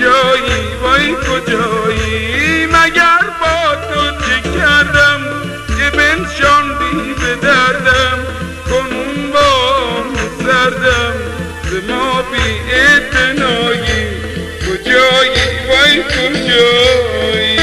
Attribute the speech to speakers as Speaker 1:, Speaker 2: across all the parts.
Speaker 1: کجایی وای کجایی مگر با تو چه کردم که بنشاندی به دردم کنون با سردم ز ما بی اعتنایی کجایی وای کجایی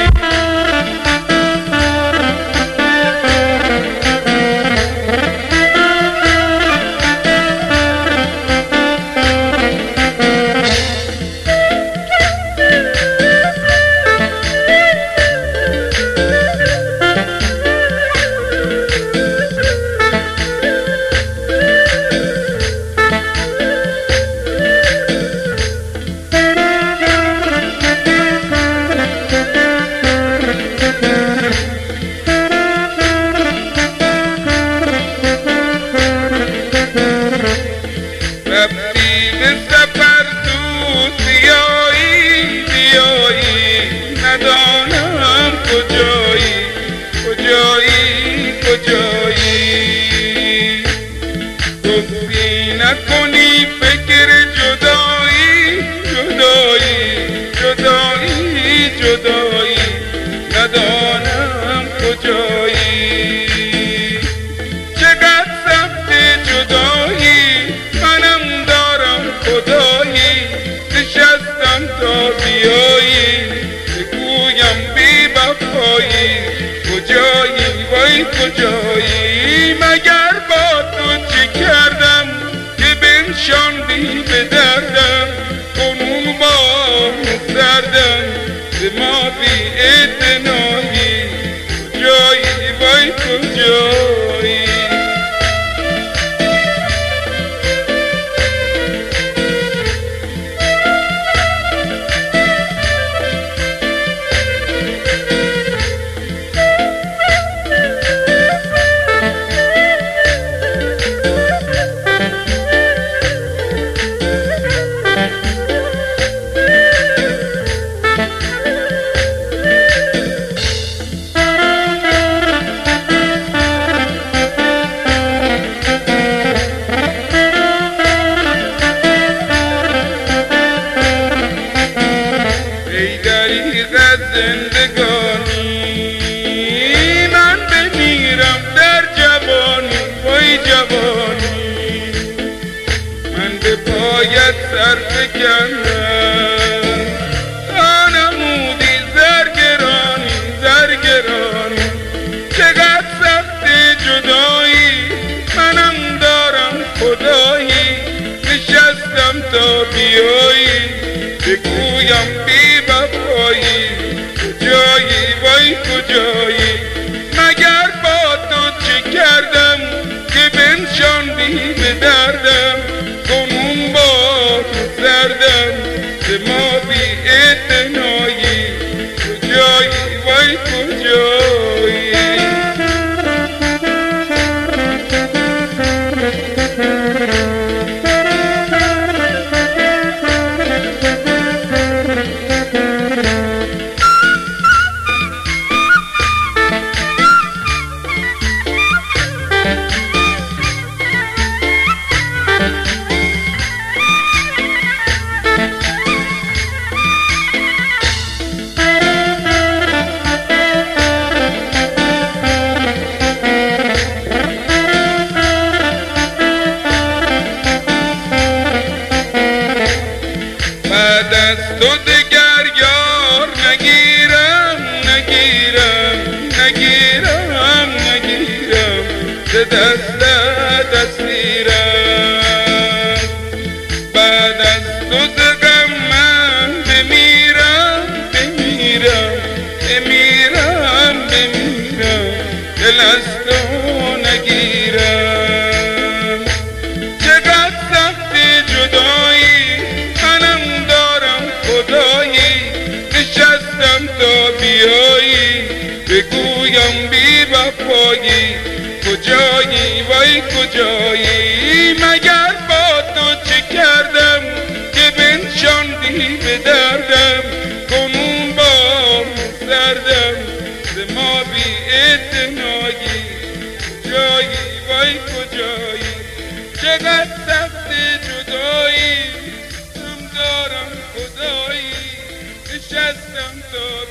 Speaker 1: رفتی به سفر زود بیایی بیایی ندانم کجایی کجایی کجایی گفتی نکنی فکر جدایی جدایی جدایی جدایی ندانم کجایی چقدر سخت جدایی منم دارم خدایی نشستم تا بیایی بگویم بی وفایی کجایی وای کجایی مگر با تو چه کردم که بنشاندی به دردم کنون با سردم ز ما بی اعتنایی کجایی وای کجایی زندگانی من بمیرم در جوانی وای جوانی من به پایت سر فکندم تا نمودی زرگرانی زرگرانی چقدر سخت جدایی منم دارم خدایی نشستم تا بیایی بگویم بی وفایی کجایی وای کجایی مگر با تو چه کردم که بنشاندی به دردم کنون با سردم ز ما بی اعتنایی کجایی وای کجایی بعد از تو دگر یار نگیرم نگیرم نگیرم نگیرم ز دست اسیرم بعد از تو ز غم من بمیرم بمیرم بمیرم بمیرم دل از تو نگیرم چقدر سخت جدایی منم دارم خدایی نشستم تا بیایی بگویم بی وفایی کجایی وای کجایی مگر با تو چه کردم که بنشاندی به دردم کنون با سردم ز ما بی اعتنایی کجایی وای کجایی چقدر سخت جدایی هم دارم خدایی داری